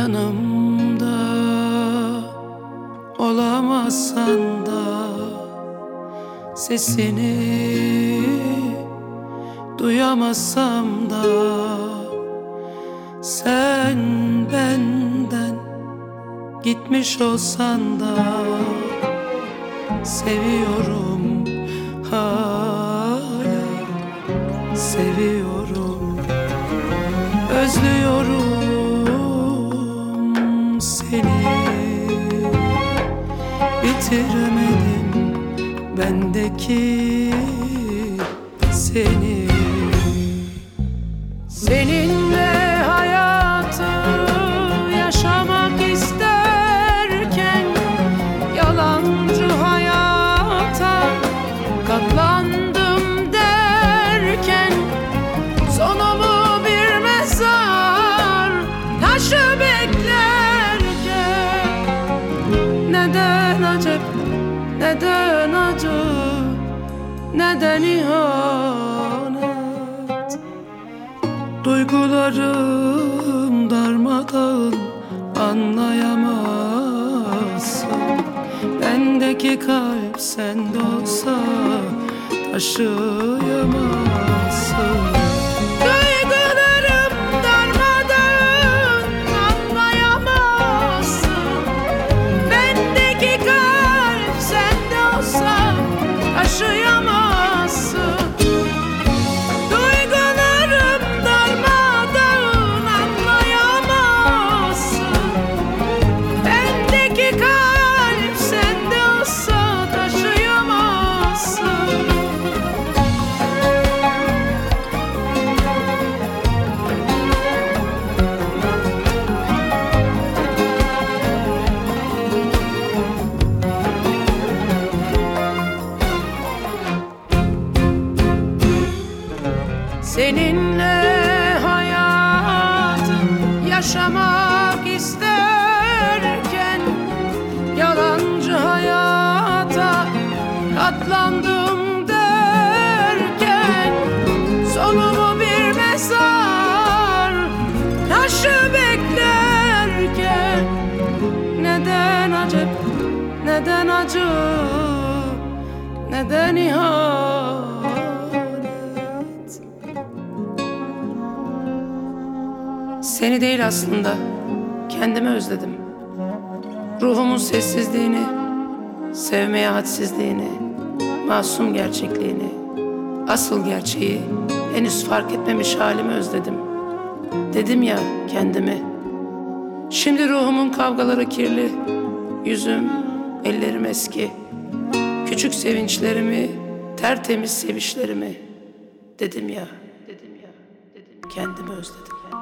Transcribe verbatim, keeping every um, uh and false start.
Yanımda olamazsan da sesini duyamazsam da sen benden gitmiş olsan da seviyorum, hala seviyorum, özlüyorum seni. Bitiremedim bendeki seni. Seninle hayatı yaşamak isterken yalancı hayata katlandım derken sonumu bir mezar taşı beklerken neden acep, neden acı, neden ihanet? Duygularım darmadağın, anlayamazsın. Bendeki kalp sende olsa taşıyamazsın. Duygularım darmadağın, anlayamazsın. Bendeki kalp sende olsa taşıyamazsın. Duygularım darmadağın, anlayamazsın. Bendeki kalp sende olsa taşıyamazsın. Seninle hayatı yaşamak isterken yalancı hayata katlandım derken sonumu bir mezar taşı beklerken neden acep, neden acı, neden ihanet? Seni değil aslında, kendimi özledim. Ruhumun sessizliğini, sevmeye hadsizliğini, masum gerçekliğini, asıl gerçeği henüz fark etmemiş halimi özledim. Dedim ya kendimi. Şimdi ruhumun kavgaları kirli, yüzüm, ellerim eski. Küçük sevinçlerimi, tertemiz sevişlerimi. Dedim ya, dedim ya, dedim kendimi özledim.